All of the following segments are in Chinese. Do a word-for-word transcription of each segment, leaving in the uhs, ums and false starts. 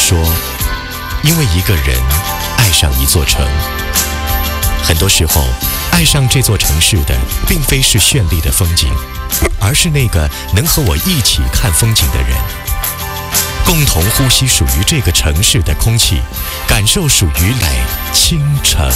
说，因为一个人爱上一座城。很多时候，爱上这座城市的并非是绚丽的风景，而是那个能和我一起看风景的人，共同呼吸属于这个城市的空气，感受属于来倾城。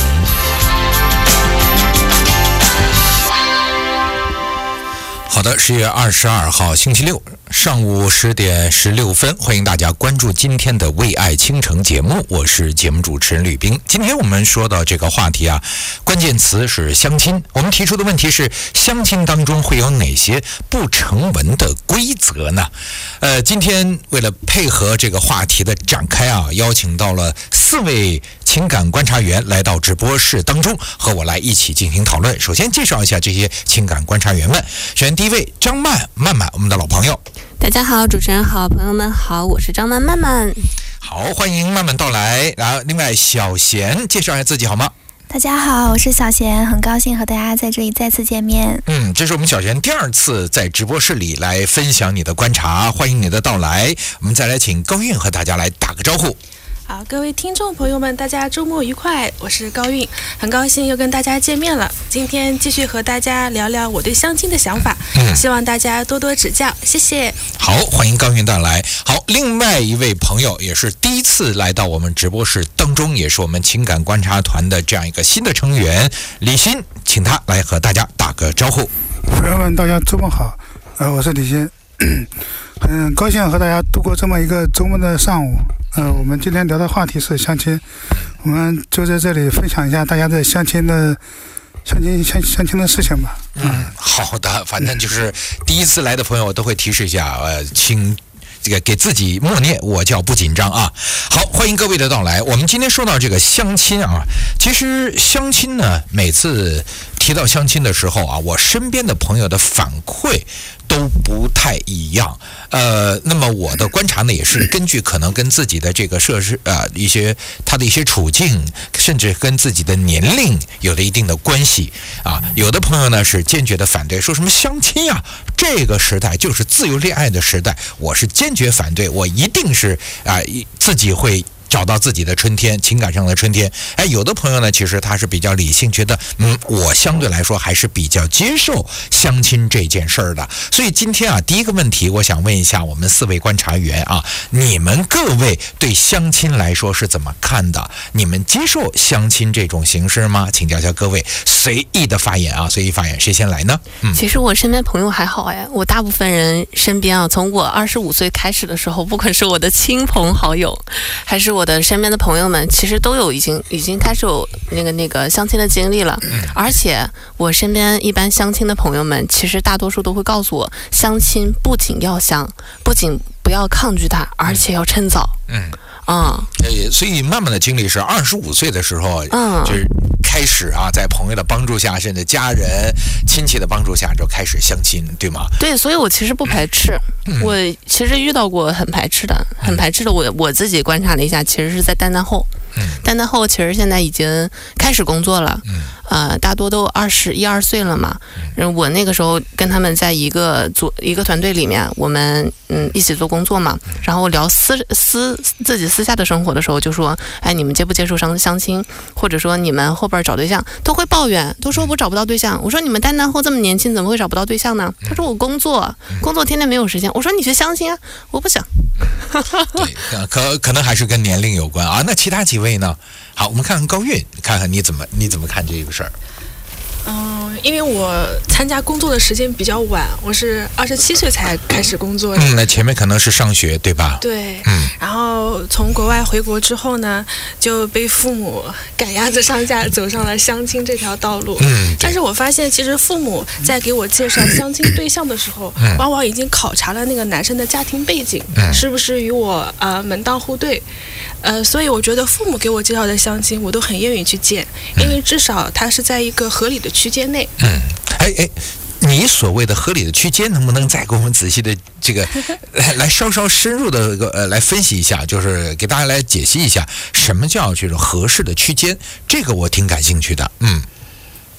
好的，十月二十二号星期六上午十点十六分，欢迎大家关注今天的为爱倾城节目，我是节目主持人吕冰。今天我们说到这个话题啊，关键词是相亲。我们提出的问题是，相亲当中会有哪些不成文的规则呢？呃，今天为了配合这个话题的展开啊，邀请到了四位情感观察员来到直播室当中，和我来一起进行讨论。首先介绍一下这些情感观察员们。首先第一位张曼曼曼，我们的老朋友。 大家好，主持人好，朋友们好，我是张曼曼曼。 好，欢迎曼曼到来。然后另外小贤介绍一下自己好吗？ 大家好，我是小贤，很高兴和大家在这里再次见面。 嗯，这是我们小贤第二次在直播室里来分享你的观察，欢迎你的到来。我们再来请高韵和大家来打个招呼。 好，各位听众朋友们，大家周末愉快！我是高韵，很高兴又跟大家见面了。今天继续和大家聊聊我对相亲的想法，嗯、希望大家多多指教，谢谢。 好，欢迎高韵到来。好，另外一位朋友也是第一次来到我们直播室当中，也是我们情感观察团的这样一个新的成员李欣，请他来和大家打个招呼。 朋友们，大家周末好，呃，我是李欣，很高兴和大家度过这么一个周末的上午。呃，我们今天聊的话题是相亲，我们就在这里分享一下大家的相亲的相亲相相亲的事情吧。 嗯，好的，反正就是第一次来的朋友都会提示一下，呃，请这个给自己默念，我叫不紧张啊。好，欢迎各位的到来。我们今天说到这个相亲啊，其实相亲呢，每次提到相亲的时候啊，我身边的朋友的反馈都不太一样。呃，那么我的观察呢，也是根据可能跟自己的这个设施呃一些他的一些处境，甚至跟自己的年龄有了一定的关系啊。有的朋友呢是坚决的反对，说什么相亲啊，这个时代就是自由恋爱的时代，我是坚决反对，我一定是啊、呃、自己会找到自己的春天，情感上的春天。哎，有的朋友呢，其实他是比较理性，觉得嗯，我相对来说还是比较接受相亲这件事儿的。所以今天啊，第一个问题，我想问一下我们四位观察员啊，你们各位对相亲来说是怎么看的？你们接受相亲这种形式吗？请教一下各位，随意的发言啊，随意发言，谁先来呢？ 嗯，其实我身边朋友还好哎，我大部分人身边啊，从我二十五岁开始的时候，不管是我的亲朋好友，还是我我的身边的朋友们其实都有已经已经开始有那个那个相亲的经历了，而且我身边一般相亲的朋友们，其实大多数都会告诉我，相亲不仅要相，不仅不要抗拒它，而且要趁早。嗯啊、嗯，呃，所以慢慢的经历是二十五岁的时候，嗯，就是开始啊，在朋友的帮助下，甚至家人、亲戚的帮助下，就开始相亲，对吗？ 对，所以我其实不排斥，嗯、我其实遇到过很排斥的，很排斥的我，我我自己观察了一下，其实是在诞诞后，嗯，诞诞后其实现在已经开始工作了，嗯，呃，大多都二十一二岁了嘛，嗯，我那个时候跟他们在一个组一个团队里面，我们嗯一起做工作嘛，然后聊私私自己私下的生活的时候，就说，哎，你们接不接受相相亲，或者说你们后边找对象，都会抱怨，都说我找不到对象。我说你们诞诞后这么年轻，怎么会找不到对象呢？他说我工作，工作天天没有时间。我说你去相亲啊，我不想。 对，可可能还是跟年龄有关啊。那其他几位呢？好，我们看看高韵，看看你怎么你怎么看这个事儿。 嗯，因为我参加工作的时间比较晚，我是二十七岁才开始工作的。 嗯，那前面可能是上学，对吧？ 对，嗯。然后从国外回国之后呢，就被父母赶鸭子上架，走上了相亲这条道路。嗯。但是我发现，其实父母在给我介绍相亲对象的时候，嗯、往往已经考察了那个男生的家庭背景，嗯、是不是与我啊、呃、门当户对。呃，所以我觉得父母给我介绍的相亲，我都很愿意去见，因为至少他是在一个合理的区间内。 嗯，哎哎，你所谓的合理的区间，能不能再给我们仔细的这个来来稍稍深入的呃来分析一下，就是给大家来解析一下什么叫这种合适的区间？这个我挺感兴趣的。嗯。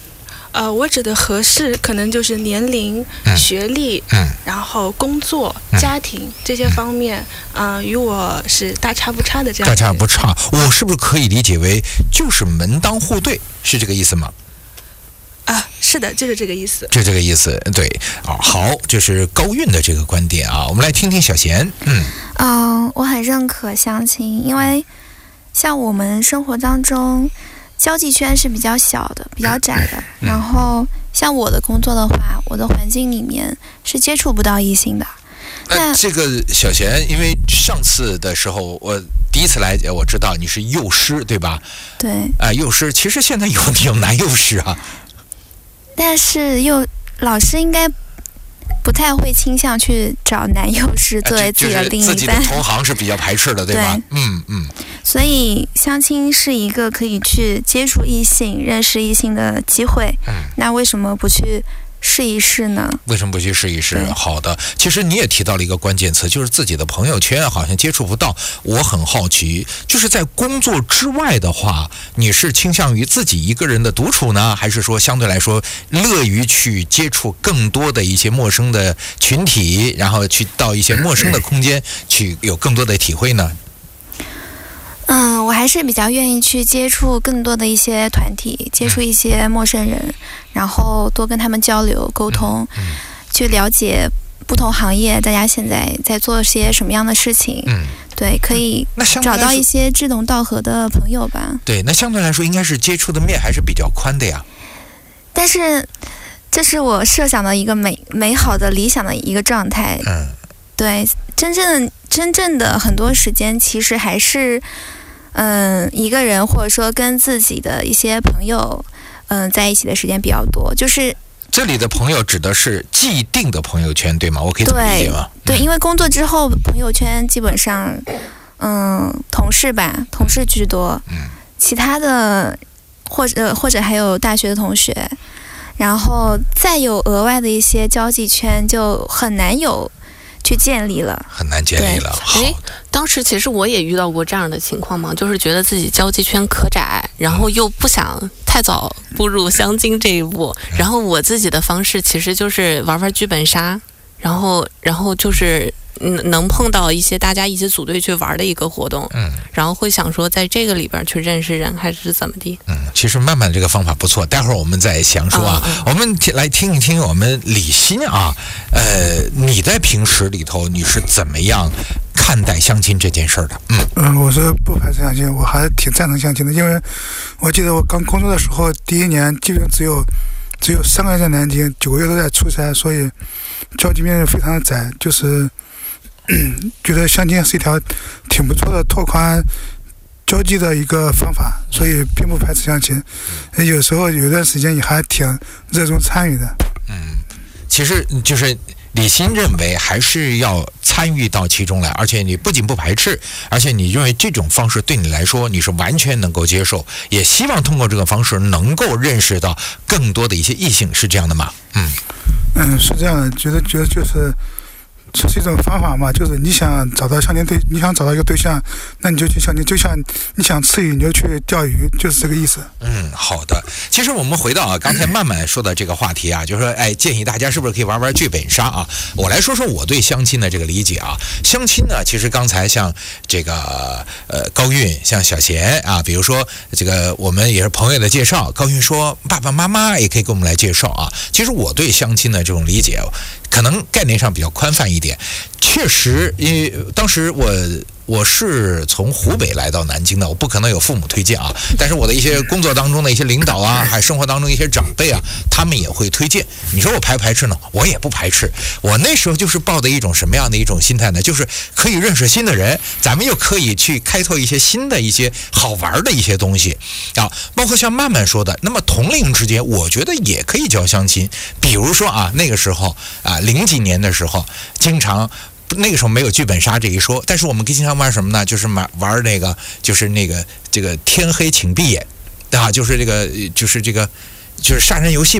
呃，我指的合适可能就是年龄、 嗯、 学历， 嗯， 然后工作、嗯、家庭这些方面，嗯、呃，与我是大差不差的这样。 大差不差，我是不是可以理解为就是门当户对，是这个意思吗？ 啊，是的，就是这个意思， 就这个意思，对啊。好，这是高韵的这个观点啊，我们来听听小贤。嗯， 嗯、呃，我很认可相亲，因为像我们生活当中交际圈是比较小的，比较窄的。 嗯、 然后像我的工作的话，我的环境里面是接触不到异性的。 那这个小贤，因为上次的时候我第一次来，我知道你是幼师，对吧？ 对。 啊、呃，幼师，其实现在有有男幼师啊。 但是幼老师应该不太会倾向去找男幼师作为自己的另一半， 自己的同行是比较排斥的，对吧？对，嗯嗯。 所以相亲是一个可以去接触异性、认识异性的机会。嗯，那为什么不去试一试呢？ 为什么不去试一试？好的，其实你也提到了一个关键词，就是自己的朋友圈好像接触不到。我很好奇，就是在工作之外的话，你是倾向于自己一个人的独处呢，还是说相对来说乐于去接触更多的一些陌生的群体，然后去到一些陌生的空间去有更多的体会呢？ 嗯，我还是比较愿意去接触更多的一些团体，接触一些陌生人，嗯、然后多跟他们交流沟通，嗯嗯、去了解不同行业大家现在在做些什么样的事情。嗯，对，可以找到一些志同道合的朋友吧。 对，那相对来说应该是接触的面还是比较宽的呀。 但是，这是我设想的一个美美好的理想的一个状态。嗯，对，真正真正的很多时间其实还是。嗯，一个人或者说跟自己的一些朋友，嗯，在一起的时间比较多。就是这里的朋友指的是既定的朋友圈，对吗？我可以这么理解吗？ 对，对，因为工作之后，朋友圈基本上，嗯，同事吧，同事居多。嗯，其他的或者或者还有大学的同学，然后再有额外的一些交际圈，就很难有。去建立了， 很难建立了。 哎，当时其实我也遇到过这样的情况嘛，就是觉得自己交际圈可窄，然后又不想太早步入相亲这一步，嗯、然后我自己的方式其实就是玩玩剧本杀，然后然后就是能碰到一些大家一起组队去玩的一个活动，嗯，然后会想说在这个里边去认识人还是怎么的。 嗯，其实慢慢这个方法不错，待会儿我们再详说啊。嗯嗯、我们来听一听我们李欣啊，呃，你在平时里头你是怎么样看待相亲这件事儿的？嗯嗯，我是不排斥相亲，我还是挺赞成相亲的，因为我记得我刚工作的时候，第一年基本只有只有三个月在南京，九个月都在出差，所以交际面非常的窄，就是。嗯，觉得相亲是一条挺不错的拓宽交际的一个方法，所以并不排斥相亲。有时候有一段时间也还挺热衷参与的。 嗯，其实就是李欣认为还是要参与到其中来，而且你不仅不排斥，而且你认为这种方式对你来说你是完全能够接受，也希望通过这个方式能够认识到更多的一些异性，是这样的吗？嗯嗯，是这样的，觉得觉得就是。这是一种方法嘛，就是你想找到相亲对，你想找到一个对象，那你就去相亲，就像你想吃鱼你就去钓鱼，就是这个意思。 嗯，好的。其实我们回到啊，刚才慢慢说的这个话题啊，就是说，哎，建议大家是不是可以玩玩剧本杀啊？我来说说我对相亲的这个理解啊。相亲呢，其实刚才像这个呃高韵，像小贤啊，比如说这个我们也是朋友的介绍，高韵说爸爸妈妈也可以给我们来介绍啊。其实我对相亲的这种理解，可能概念上比较宽泛一点。确实，因为当时我我是从湖北来到南京的，我不可能有父母推荐啊，但是我的一些工作当中的一些领导啊，还生活当中一些长辈啊，他们也会推荐。你说我排不排斥呢？我也不排斥。我那时候就是抱的一种什么样的一种心态呢？就是可以认识新的人，咱们又可以去开拓一些新的一些好玩的一些东西啊，包括像曼曼说的，那么同龄之间，我觉得也可以叫相亲。比如说啊，那个时候啊，零几年的时候，经常。那个时候没有剧本杀这一说，但是我们经常玩什么呢？就是玩玩那个，就是那个这个天黑请闭眼，啊，就是这个就是这个就是杀人游戏嘛，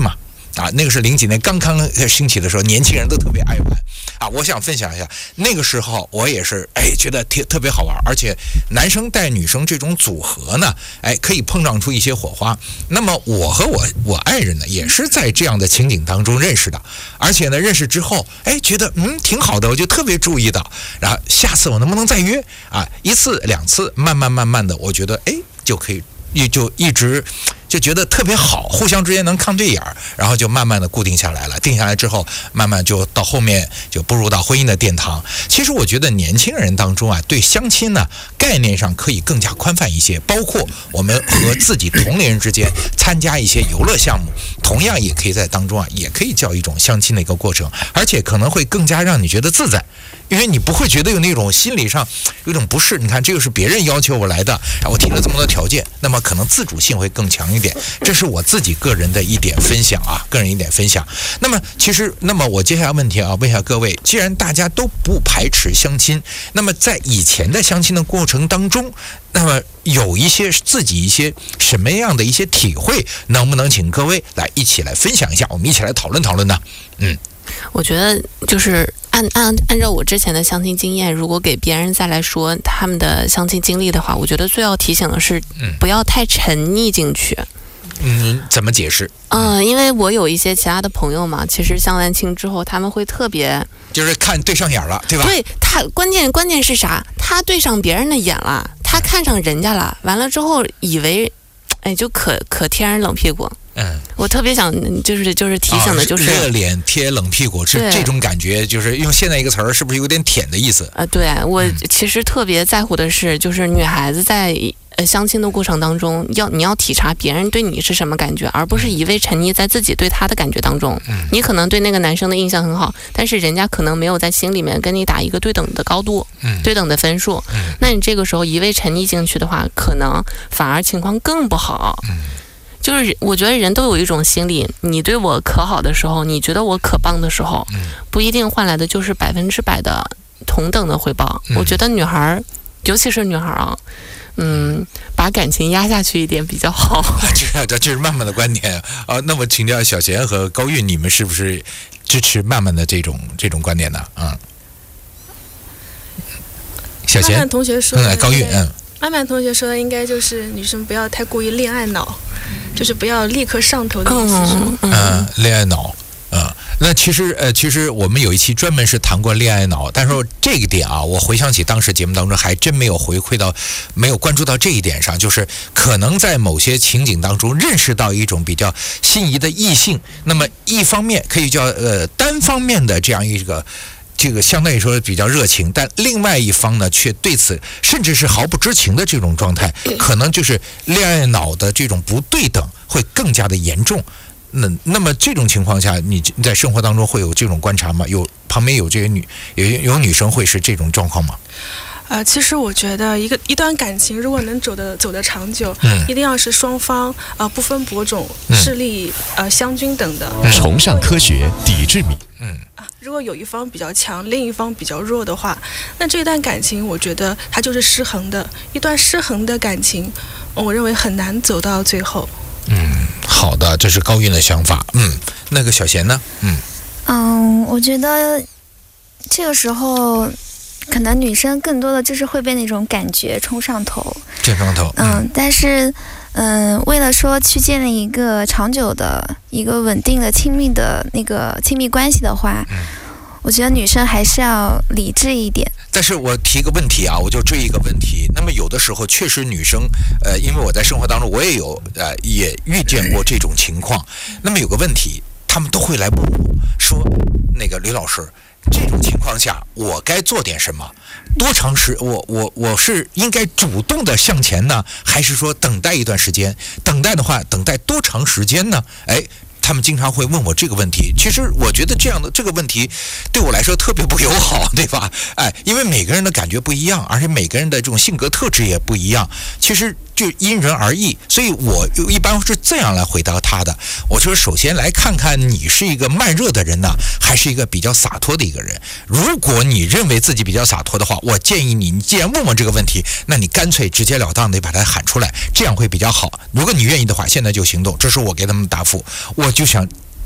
啊，那个是零几年刚刚兴起的时候，年轻人都特别爱玩啊。我想分享一下，那个时候我也是哎觉得特特别好玩，而且男生带女生这种组合呢，哎可以碰撞出一些火花。那么我和我我爱人呢，也是在这样的情景当中认识的，而且呢认识之后，哎觉得嗯挺好的，我就特别注意到，然后下次我能不能再约啊？一次两次，慢慢慢慢的，我觉得哎就可以。一就一直就觉得特别好，互相之间能看对眼儿，然后就慢慢的固定下来了。定下来之后，慢慢就到后面就步入到婚姻的殿堂。其实我觉得年轻人当中啊，对相亲呢概念上可以更加宽泛一些，包括我们和自己同龄人之间参加一些游乐项目，同样也可以在当中啊，也可以叫一种相亲的一个过程，而且可能会更加让你觉得自在。因为你不会觉得有那种心理上有种不适，你看这个是别人要求我来的，然后我提了这么多条件，那么可能自主性会更强一点。这是我自己个人的一点分享啊，个人一点分享。那么其实，那么我接下来问题啊，问一下各位，既然大家都不排斥相亲，那么在以前的相亲的过程当中，那么有一些自己一些什么样的一些体会，能不能请各位来一起来分享一下，我们一起来讨论讨论呢？嗯。 我觉得就是按按按照我之前的相亲经验，如果给别人再来说他们的相亲经历的话，我觉得最要提醒的是，不要太沉溺进去。 嗯，怎么解释？ 嗯、呃，因为我有一些其他的朋友嘛，其实相完亲之后，他们会特别就是看对上眼了，对吧？ 对他，关键关键是啥？他对上别人的眼了，他看上人家了，完了之后以为，哎，就可可贴人冷屁股。嗯，我特别想就是就是提醒的就是、 啊、热脸贴冷屁股，是这种感觉，就是用现在一个词儿，是不是有点舔的意思？ 啊，对我其实特别在乎的是，就是女孩子在呃相亲的过程当中，要你要体察别人对你是什么感觉，而不是一味沉溺在自己对他的感觉当中。嗯，你可能对那个男生的印象很好，但是人家可能没有在心里面跟你打一个对等的高度，嗯，对等的分数。嗯，那你这个时候一味沉溺进去的话，可能反而情况更不好。嗯。就是我觉得人都有一种心理，你对我可好的时候，你觉得我可棒的时候，不一定换来的就是百分之百的同等的回报。嗯、我觉得女孩，尤其是女孩啊，嗯，把感情压下去一点比较好。 这这这是曼曼的观点啊。那么请教小贤和高韵，你们是不是支持曼曼的这种这种观点呢？啊、嗯，小贤， 曼曼同学说， 嗯，高韵，嗯。 曼曼同学说的应该就是女生不要太过于恋爱脑，就是不要立刻上头的意思是吗？ 嗯，呃、恋爱脑，嗯、呃，那其实呃，其实我们有一期专门是谈过恋爱脑，但是这个点啊，我回想起当时节目当中还真没有回馈到，没有关注到这一点上，就是可能在某些情景当中认识到一种比较心仪的异性，那么一方面可以叫呃单方面的这样一个。这个相对来说比较热情，但另外一方呢，却对此甚至是毫不知情的这种状态，可能就是恋爱脑的这种不对等会更加的严重。那那么这种情况下，你在生活当中会有这种观察吗？有旁边有这些女有有女生会是这种状况吗？ 呃，其实我觉得一个一段感情如果能走得走得长久，嗯，一定要是双方呃不分伯种、势力呃相均等的。 崇尚科学，抵制米。 嗯。如果有一方比较强，另一方比较弱的话，那这段感情我觉得它就是失衡的。一段失衡的感情，我认为很难走到最后。 嗯，好的，这是高韵的想法。嗯，那个小贤呢？嗯嗯，我觉得这个时候可能女生更多的就是会被那种感觉冲上头， 冲上头。 嗯，嗯但是。嗯，为了说去建立一个长久的一个稳定的亲密的那个亲密关系的话，嗯，我觉得女生还是要理智一点。 但是我提个问题啊，我就追一个问题。那么有的时候确实女生，呃，因为我在生活当中我也有呃也遇见过这种情况。那么有个问题，他们都会来问我说，那个吕老师。这种情况下，我该做点什么？多长时？我我我是应该主动的向前呢，还是说等待一段时间？等待的话，等待多长时间呢？哎。他们经常会问我这个问题，其实我觉得这样的这个问题对我来说特别不友好，对吧？哎，因为每个人的感觉不一样，而且每个人的这种性格特质也不一样，其实就因人而异。所以我一般是这样来回答他的。我说，首先来看看你是一个慢热的人呢，还是一个比较洒脱的一个人。如果你认为自己比较洒脱的话，我建议你，你既然问我这个问题，那你干脆直截了当的把它喊出来，这样会比较好。如果你愿意的话，现在就行动。这是我给他们的答复。我就想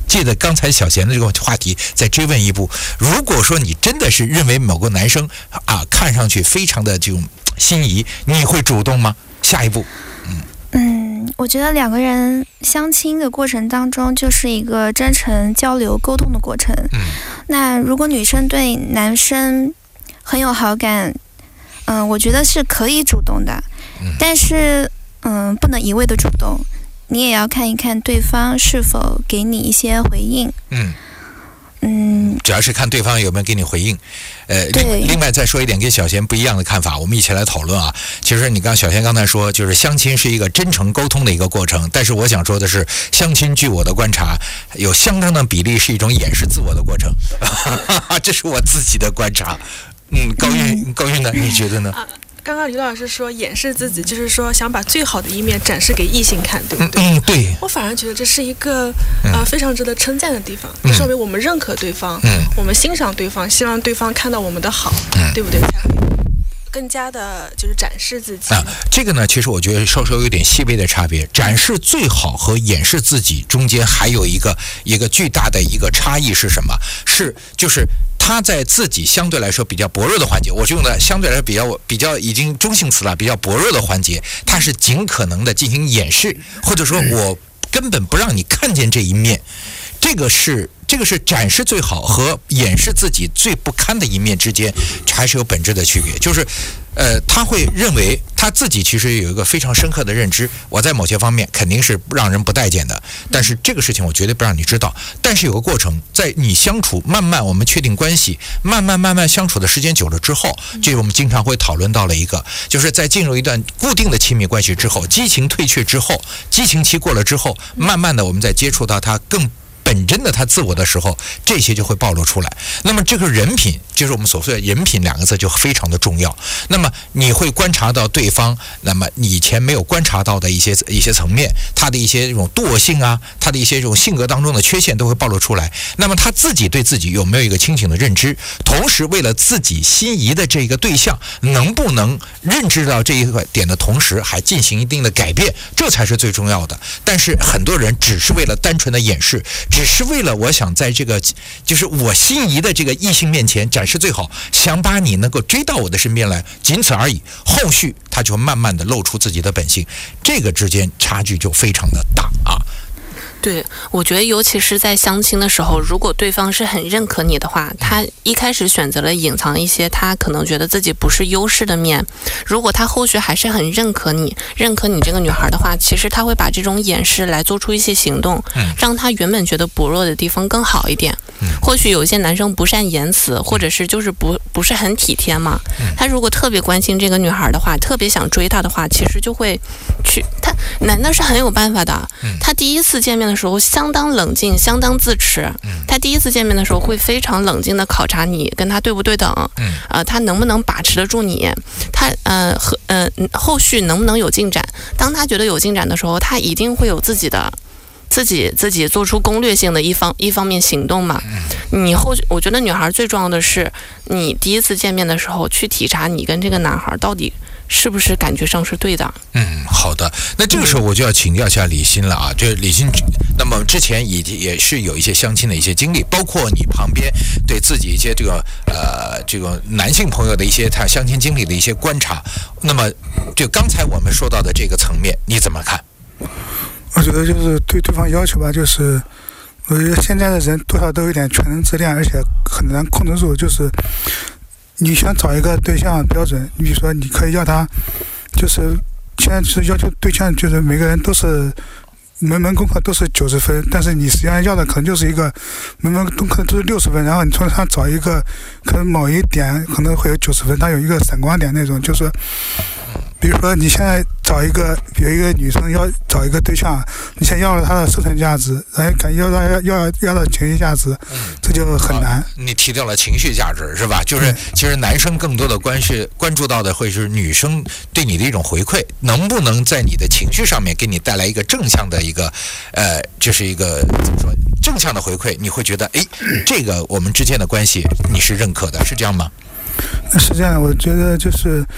借着刚才小贤的这个话题再追问一步，如果说你真的是认为某个男生啊看上去非常的这种心仪，你会主动吗？下一步，嗯嗯，我觉得两个人相亲的过程当中就是一个真诚交流沟通的过程。 嗯， 那如果女生对男生很有好感，嗯、呃，我觉得是可以主动的，但是嗯、呃，不能一味的主动。你也要看一看对方是否给你一些回应。 嗯嗯， 主要是看对方有没有给你回应。呃，另另外再说一点跟小贤不一样的看法，我们一起来讨论啊。其实你刚小贤刚才说，就是相亲是一个真诚沟通的一个过程，但是我想说的是，相亲据我的观察，有相当的比例是一种掩饰自我的过程，这是我自己的观察。嗯，高韵，高韵呢？你觉得呢？ 刚刚吕老师说掩饰自己，就是说想把最好的一面展示给异性看，对不对？ 嗯，对。 我反而觉得这是一个呃非常值得称赞的地方，这说明我们认可对方，嗯，我们欣赏对方，希望对方看到我们的好，嗯，对不对？才会更加的就是展示自己啊。这个呢，其实我觉得稍稍有点细微的差别。展示最好和掩饰自己中间还有一个一个巨大的一个差异是什么？是就是他在自己相对来说比较薄弱的环节，我用的相对来说比较比较已经中性词了，比较薄弱的环节，他是尽可能的进行掩饰，或者说我根本不让你看见这一面。这个是这个是展示最好和掩饰自己最不堪的一面之间还是有本质的区别，就是呃，他会认为他自己其实有一个非常深刻的认知，我在某些方面肯定是让人不待见的，但是这个事情我绝对不让你知道。但是有个过程，在你相处慢慢我们确定关系，慢慢慢慢相处的时间久了之后，就是我们经常会讨论到了一个，就是在进入一段固定的亲密关系之后，激情退却之后，激情期过了之后，慢慢的我们在接触到他更本真的他自我的时候，这些就会暴露出来。那么这个人品，就是我们所说的人品两个字就非常的重要。那么你会观察到对方，那么你以前没有观察到的一些一些层面，他的一些这种惰性啊，他的一些这种性格当中的缺陷都会暴露出来。那么他自己对自己有没有一个清醒的认知？同时为了自己心仪的这个对象，能不能认知到这一个点的同时，还进行一定的改变，这才是最重要的。但是很多人只是为了单纯的掩饰，只是为了我想在这个就是我心仪的这个异性面前展示最好，想把你能够追到我的身边来，仅此而已。后续他就慢慢的露出自己的本性，这个之间差距就非常的大啊。 对，我觉得尤其是在相亲的时候，如果对方是很认可你的话，他一开始选择了隐藏一些他可能觉得自己不是优势的面，如果他后续还是很认可你，认可你这个女孩的话，其实他会把这种掩饰来做出一些行动，让他原本觉得薄弱的地方更好一点。或许有一些男生不善言辞，或者是就是不不是很体贴嘛，他如果特别关心这个女孩的话，特别想追她的话，其实就会去，他男的是很有办法的。他第一次见面的时候相当冷静，相当自持，他第一次见面的时候会非常冷静的考察你跟他对不对等，呃，他能不能把持得住你，他呃和呃后续能不能有进展。当他觉得有进展的时候，他一定会有自己的自己自己做出攻略性的一方一方面行动嘛。你后我觉得女孩最重要的是，你第一次见面的时候去体察你跟这个男孩到底是不是感觉上是对的。 嗯，好的。那这个时候我就要请教一下李欣了啊，就是李欣，那么之前也也是有一些相亲的一些经历，包括你旁边对自己一些这个呃这个男性朋友的一些他相亲经历的一些观察。那么就刚才我们说到的这个层面，你怎么看？ 我觉得就是对对方要求吧，就是我觉得现在的人多少都有点全能自恋，而且很难控制住。就是你想找一个对象标准，你比如说你可以要他，就是现在是要求对象，就是每个人都是门门功课都是九十分，但是你实际上要的可能就是一个门门功课都是六十分，然后你从他找一个可能某一点可能会有九十分，他有一个闪光点那种，就是比如说你现在找一个有一个女生要找一个对象，你先要了她的生存价值，然后要要要要要到情绪价值，这就很难。 你提到了情绪价值是吧？就是其实男生更多的关系关注到的会是女生对你的一种回馈，能不能在你的情绪上面给你带来一个正向的一个呃，这是一个怎么说正向的回馈？你会觉得哎，这个我们之间的关系你是认可的，是这样吗？ 是这样，我觉得就是。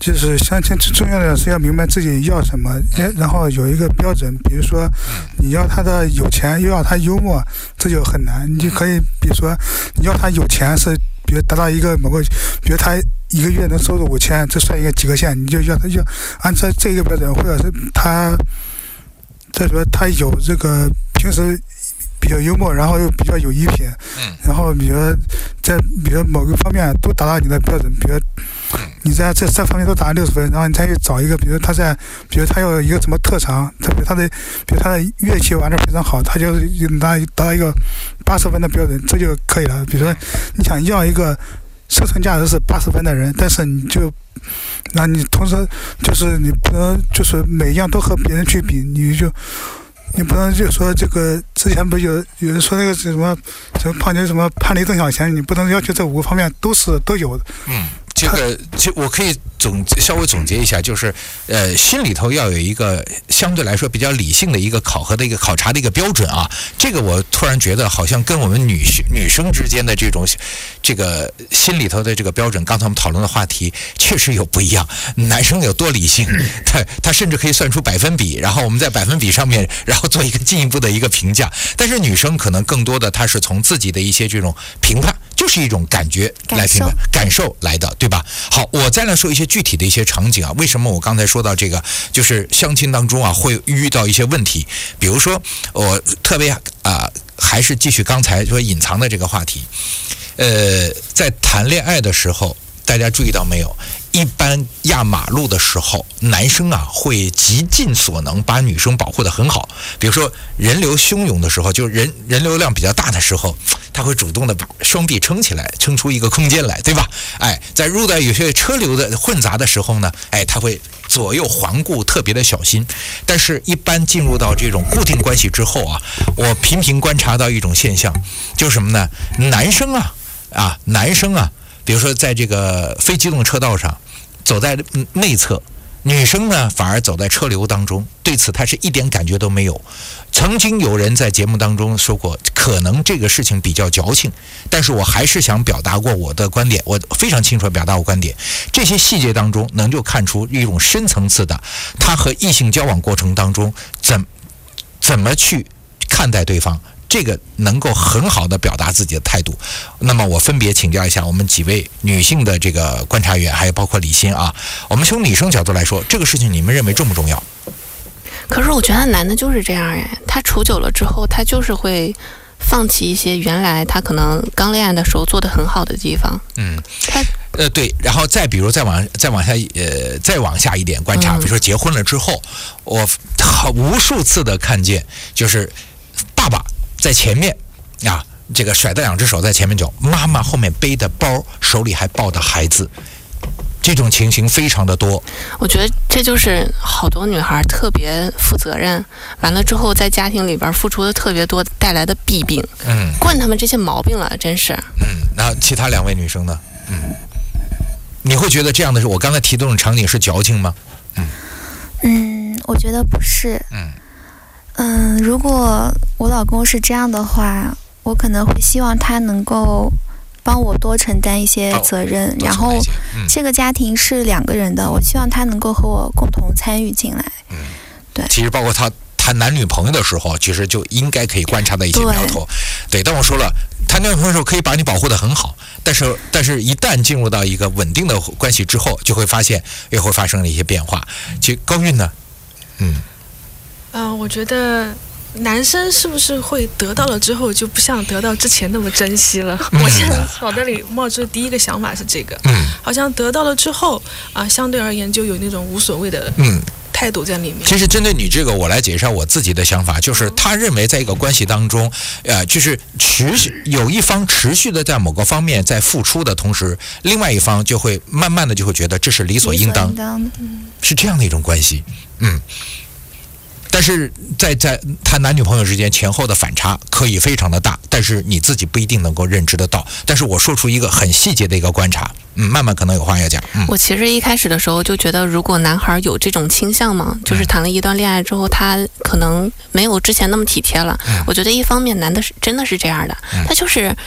就是相亲最重要的是要明白自己要什么，然后有一个标准。比如说，你要他的有钱，又要他幽默，这就很难。你就可以，比如说，你要他有钱是，比如达到一个某个，比如他一个月能收入五千，这算一个及格线，你就要他要按照这个标准，或者是他再说他有这个平时比较幽默，然后又比较有衣品，然后比如在比如某个方面都达到你的标准，比如你在这这方面都达到六十分，然后你再去找一个，比如他在，比如他有一个什么特长，特别他的，比如他的乐器玩得非常好，他就达达到一个八十分的标准，这就可以了。比如说你想要一个生存价值是八十分的人，但是你就，那你同时就是你不能就是每一样都和别人去比，你就。你不能就说这个之前不有有人说那个什么什么胖妞什么潘雷邓小闲，你不能要求这五个方面都是都有的。 嗯，这个就我可以总稍微总结一下，就是呃心里头要有一个相对来说比较理性的一个考核的一个考察的一个标准啊。这个我突然觉得好像跟我们女女生之间的这种这个心里头的这个标准，刚才我们讨论的话题确实有不一样。男生有多理性，他他甚至可以算出百分比，然后我们在百分比上面，然后做一个进一步的一个评价。但是女生可能更多的，她是从自己的一些这种评判，就是一种感觉来评判、感受来的，对吧？好，我再来说一些具体的一些场景啊。为什么我刚才说到这个，就是相亲当中啊会遇到一些问题？比如说，我特别啊、呃，还是继续刚才说隐藏的这个话题。呃，在谈恋爱的时候，大家注意到没有？一般压马路的时候，男生啊会极尽所能把女生保护得很好。比如说人流汹涌的时候，就人人流量比较大的时候，他会主动的把双臂撑起来，撑出一个空间来，对吧？哎，在入到有些车流的混杂的时候呢，哎，他会左右环顾，特别的小心。但是，一般进入到这种固定关系之后啊，我频频观察到一种现象，就是什么呢？男生啊啊，男生啊。比如说，在这个非机动车道上，走在内侧，女生呢反而走在车流当中，对此她是一点感觉都没有。曾经有人在节目当中说过，可能这个事情比较矫情，但是我还是想表达过我的观点，我非常清楚地表达我观点。这些细节当中，能够看出一种深层次的，他和异性交往过程当中怎怎么去看待对方。这个能够很好的表达自己的态度。那么我分别请教一下我们几位女性的这个观察员，还有包括李欣啊。我们从女生角度来说，这个事情你们认为重不重要？ 可是我觉得男的就是这样哎，他处久了之后，他就是会放弃一些原来他可能刚恋爱的时候做得很好的地方。嗯，他呃对，然后再比如再往再往下呃再往下一点观察，嗯、比如说结婚了之后，我无数次的看见就是爸爸在前面啊，这个甩着两只手在前面走，妈妈后面背的包，手里还抱着孩子，这种情形非常的多。 我觉得这就是好多女孩特别负责任，完了之后在家庭里边付出的特别多带来的弊病，嗯，惯他们这些毛病了，真是。 嗯，那其他两位女生呢？嗯，你会觉得这样的是我刚才提的这种场景是矫情吗？ 嗯嗯，我觉得不是。嗯。嗯，如果我老公是这样的话，我可能会希望他能够帮我多承担一些责任，哦、然后、嗯、这个家庭是两个人的，我希望他能够和我共同参与进来。嗯，对。 其实包括他谈男女朋友的时候，其实就应该可以观察到一些苗头。对，但我说了，谈男女朋友的时候可以把你保护得很好，但是但是一旦进入到一个稳定的关系之后，就会发现也会发生了一些变化。其实高韵呢，嗯。 嗯、呃，我觉得男生是不是会得到了之后就不像得到之前那么珍惜了？嗯、我现在脑袋里冒出的第一个想法是这个，嗯，好像得到了之后啊、呃，相对而言就有那种无所谓的嗯态度在里面。 其实针对你这个，我来解释我自己的想法，就是他认为在一个关系当中，呃，就是持续有一方持续的在某个方面在付出的同时，另外一方就会慢慢的就会觉得这是理所应当， 理所应当嗯、 是这样的一种关系，嗯。但是在在谈男女朋友之间前后的反差可以非常的大，但是你自己不一定能够认知得到。但是我说出一个很细节的一个观察，嗯，慢慢可能有话要讲。嗯， 我其实一开始的时候就觉得，如果男孩有这种倾向嘛，就是谈了一段恋爱之后，他可能没有之前那么体贴了。嗯、我觉得一方面男的是真的是这样的，嗯、他就是他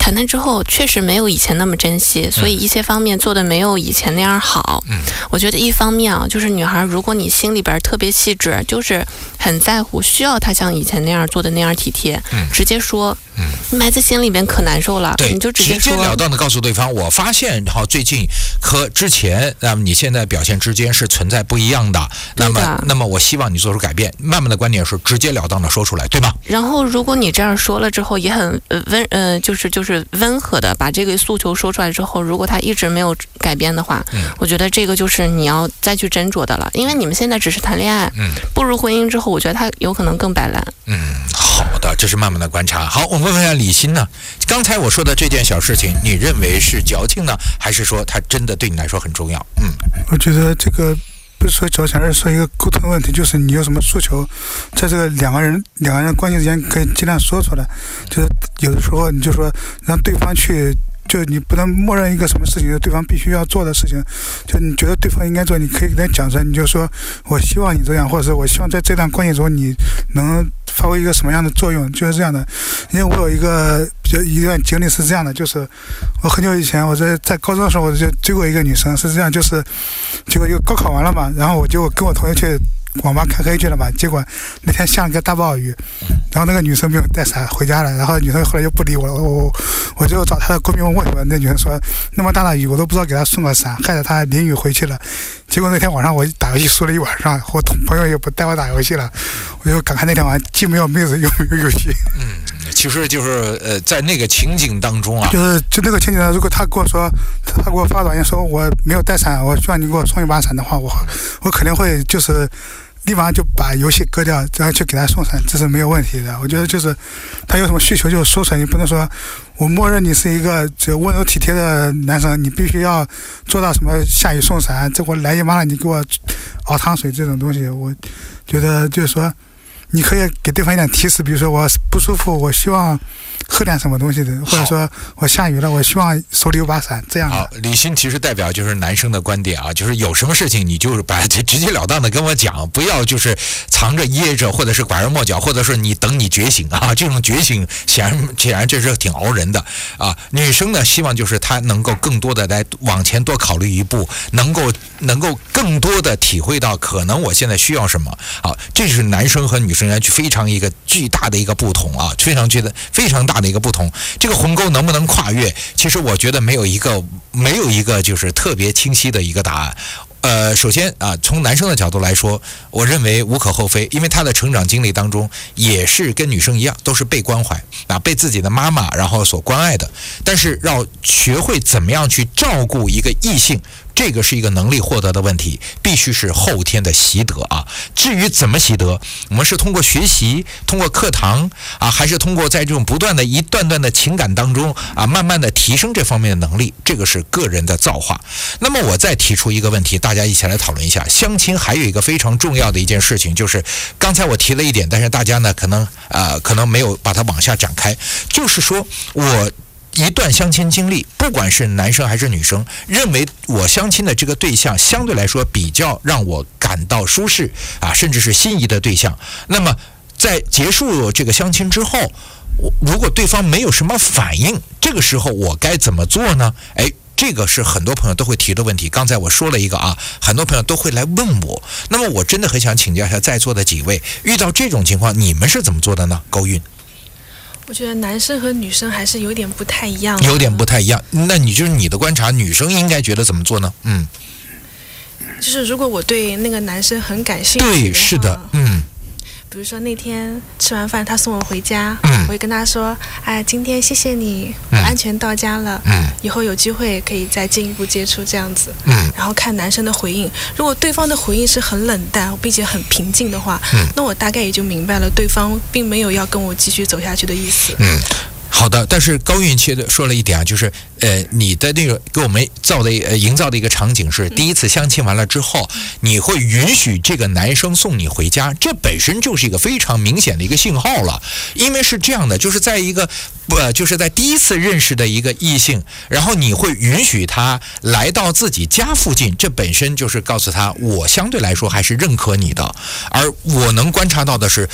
谈谈之后确实没有以前那么珍惜，所以一些方面做的没有以前那样好。嗯，我觉得一方面啊，就是女孩，如果你心里边特别细致，就是很在乎，需要他像以前那样做的那样体贴，嗯，直接说，嗯，你埋在心里边可难受了， 对， 你就直接说， 直截了当的告诉对方，我发现好最近和之前，那么你现在表现之间是存在不一样的，那么那么我希望你做出改变。慢慢的观点是直截了当的说出来，对吧？ 然后如果你这样说了之后，也很呃温呃就是就是温和的把这个诉求说出来之后，如果他一直没有改变的话，嗯，我觉得这个就是你要再去斟酌的了，因为你们现在只是谈恋爱，嗯，步入婚姻之后，我觉得他有可能更摆烂。 嗯，好的，这是慢慢的观察。好，我们问问一下李欣呢，刚才我说的这件小事情，你认为是矫情呢，还是说它真的对你来说很重要？嗯， 我觉得这个不是说矫情，而是说一个沟通的问题，就是你有什么诉求，在这个两个人两个人关系之间可以尽量说出来。就是有的时候你就说让对方去。就你不能默认一个什么事情是对方必须要做的事情，就你觉得对方应该做，你可以跟他讲出来，你就说我希望你这样，或者是我希望在这段关系中你能发挥一个什么样的作用，就是这样的。因为我有一个比较一段经历是这样的，就是我很久以前我在在高中的时候我就追过一个女生，是这样，就是结果又高考完了嘛，然后我就跟我同学去网吧开黑去了嘛，结果那天下了个大暴雨，然后那个女生没有带伞回家了，然后女生后来就不理我了，我我就找她的闺蜜问为什么，那女生说那么大的雨我都不知道给她送个伞，害得她淋雨回去了。结果那天晚上我打游戏输了一晚上，我同朋友也不带我打游戏了，我就感慨那天晚上既没有妹子又没有游戏。 嗯，其实就是呃在那个情景当中啊， 就是就那个情景上，如果他跟我说他给我发短信说我没有带伞，我希望你给我送一把伞的话，我我肯定会就是立马就把游戏割掉，然后去给他送伞，这是没有问题的。我觉得就是他有什么需求就说出来，你不能说我默认你是一个这温柔体贴的男生，你必须要做到什么下雨送伞，这我来姨妈了你给我熬汤水这种东西。我觉得就是说你可以给对方一点提示，比如说我不舒服，我希望喝点什么东西的，或者说我下雨了，我希望手里有把伞，这样的。 好，李欣其实代表就是男生的观点啊，就是有什么事情你就是把直截了当的跟我讲，不要就是藏着掖着，或者是拐弯抹角，或者是你等你觉醒啊，这种觉醒显然显然这是挺熬人的啊。女生呢，希望就是她能够更多的来往前多考虑一步，能够能够更多的体会到可能我现在需要什么。好，这是男生和女生来非常一个巨大的一个不同啊，非常觉得非常大的一个不同。这个鸿沟能不能跨越？其实我觉得没有一个没有一个就是特别清晰的一个答案。呃，首先啊，从男生的角度来说，我认为无可厚非，因为他的成长经历当中也是跟女生一样，都是被关怀啊，被自己的妈妈然后所关爱的。但是要学会怎么样去照顾一个异性，这个是一个能力获得的问题，必须是后天的习得啊。至于怎么习得，我们是通过学习，通过课堂啊，还是通过在这种不断的一段段的情感当中啊，慢慢的提升这方面的能力，这个是个人的造化。那么我再提出一个问题，大家一起来讨论一下。相亲还有一个非常重要的一件事情，就是刚才我提了一点，但是大家呢可能呃可能没有把它往下展开，就是说我一段相亲经历，不管是男生还是女生，认为我相亲的这个对象相对来说比较让我感到舒适啊，甚至是心仪的对象。那么在结束这个相亲之后，如果对方没有什么反应，这个时候我该怎么做呢？哎，这个是很多朋友都会提的问题。刚才我说了一个啊，很多朋友都会来问我。那么我真的很想请教一下在座的几位，遇到这种情况你们是怎么做的呢？高韵。 我觉得男生和女生还是有点不太一样， 有点不太一样。那你就是你的观察，女生应该觉得怎么做呢？嗯， 就是如果我对那个男生很感兴趣， 对，是的，嗯。 比如说那天吃完饭，他送我回家，嗯，我会跟他说：“哎，今天谢谢你，我安全到家了，嗯，以后有机会可以再进一步接触这样子，嗯，然后看男生的回应。如果对方的回应是很冷淡并且很平静的话，嗯，那我大概也就明白了，对方并没有要跟我继续走下去的意思， 嗯。”好的，但是高韵其实说了一点啊，就是呃，你的那个给我们造的呃营造的一个场景是，第一次相亲完了之后，你会允许这个男生送你回家，这本身就是一个非常明显的一个信号了。因为是这样的，就是在一个呃，就是在第一次认识的一个异性，然后你会允许他来到自己家附近，这本身就是告诉他，我相对来说还是认可你的。而我能观察到的是，大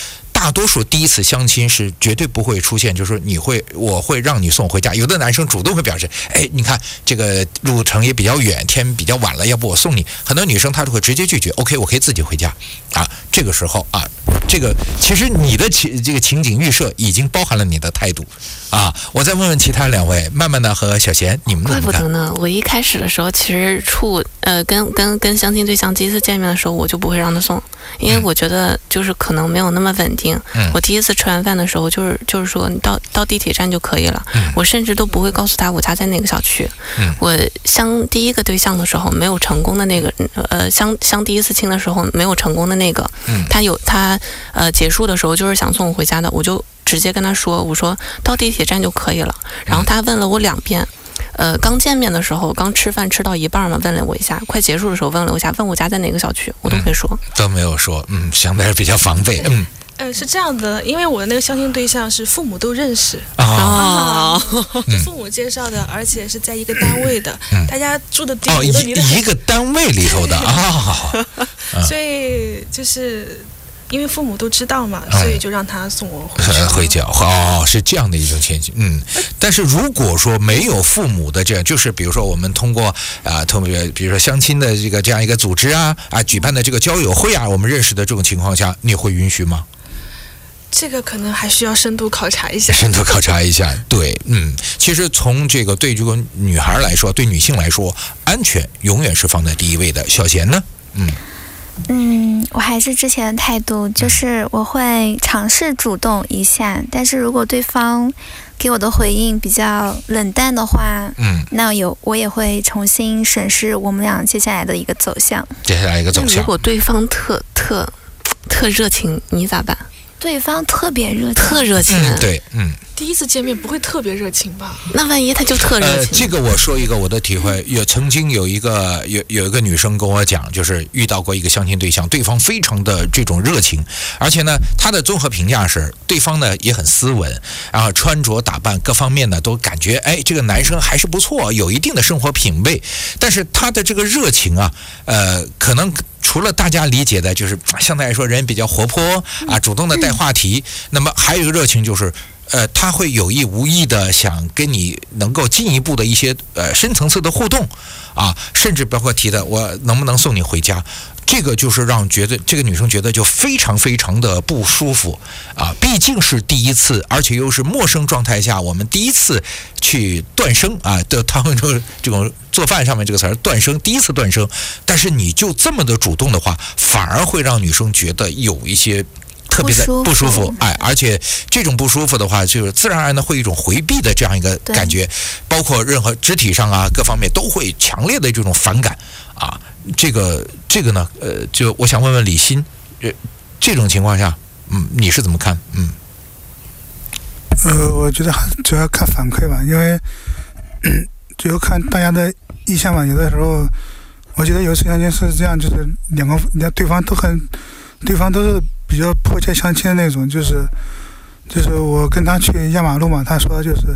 大多数第一次相亲是绝对不会出现，就是你会我会让你送回家。有的男生主动会表示，哎，你看这个路程也比较远，天比较晚了，要不我送你。很多女生她就会直接拒绝 ，OK， 我可以自己回家啊。这个时候啊，这个其实你的情这个情景预设已经包含了你的态度啊。我再问问其他两位，曼曼呢和小贤，你们怎么看？ 怪不得呢，我一开始的时候，其实处呃跟跟跟相亲对象第一次见面的时候，我就不会让他送，因为我觉得就是可能没有那么稳定。嗯、我第一次吃完饭的时候，就是就是说你到到地铁站就可以了。嗯、我甚至都不会告诉他我家在哪个小区。嗯、我相第一个对象的时候没有成功的那个，呃相相第一次亲的时候没有成功的那个，嗯、他有他呃结束的时候就是想送我回家的，我就直接跟他说，我说到地铁站就可以了。然后他问了我两遍。呃，刚见面的时候，刚吃饭吃到一半嘛，问了我一下；快结束的时候问了我一下，问我家在哪个小区，我都没说， 嗯、都没有说，嗯，相对比较防备，嗯。 呃，是这样的，因为我的那个相亲对象是父母都认识啊， 啊父母介绍的，而且是在一个单位的，嗯、大家住的地哦，一一个单位里头的啊， 所以就是。因为父母都知道嘛，所以就让他送我回家。 嗯、回家哦，是这样的一种情形。嗯，但是如果说没有父母的这样，就是比如说我们通过啊，通过比如说相亲的这个这样一个组织啊啊举办的这个交友会啊，我们认识的这种情况下，你会允许吗？ 这个可能还需要深度考察一下。 深度考察一下，对，嗯，其实从这个对这个女孩来说，对女性来说，安全永远是放在第一位的。小贤呢？嗯。 嗯，我还是之前的态度，就是我会尝试主动一下，但是如果对方给我的回应比较冷淡的话，嗯，那有我也会重新审视我们俩接下来的一个走向。 接下来一个走向。 如果对方特特特热情，你咋办？ 对方特别热情， 特热情、 嗯，对，嗯。 第一次见面不会特别热情吧？ 那万一他就特热情？ 呃，这个我说一个我的体会，有曾经有一个有有一个女生跟我讲，就是遇到过一个相亲对象，对方非常的这种热情，而且呢，她的综合评价是对方呢也很斯文，然后穿着打扮各方面呢都感觉哎这个男生还是不错，有一定的生活品味，但是他的这个热情啊，呃，可能。除了大家理解的，就是相对来说人比较活泼啊，主动的带话题。那么还有一个热情就是，呃，他会有意无意的想跟你能够进一步的一些呃深层次的互动啊，甚至包括提的我能不能送你回家。这个就是让觉得这个女生觉得就非常非常的不舒服啊，毕竟是第一次，而且又是陌生状态下，我们第一次去断生啊，的他们说这种做饭上面这个词儿断生，第一次断生，但是你就这么的主动的话，反而会让女生觉得有一些特别的不舒服，哎，而且这种不舒服的话，就是自然而然的会有一种回避的这样一个感觉，包括任何肢体上啊各方面都会强烈的这种反感啊。这个这个呢，呃，就我想问问李欣，呃，这种情况下，嗯，你是怎么看？嗯， 呃，我觉得还主要看反馈吧，因为主要看大家的意向嘛。有的时候，我觉得有次相亲是这样，就是两个对方都很，对方都是比较迫切相亲的那种，就是就是我跟他去压马路嘛，他说就是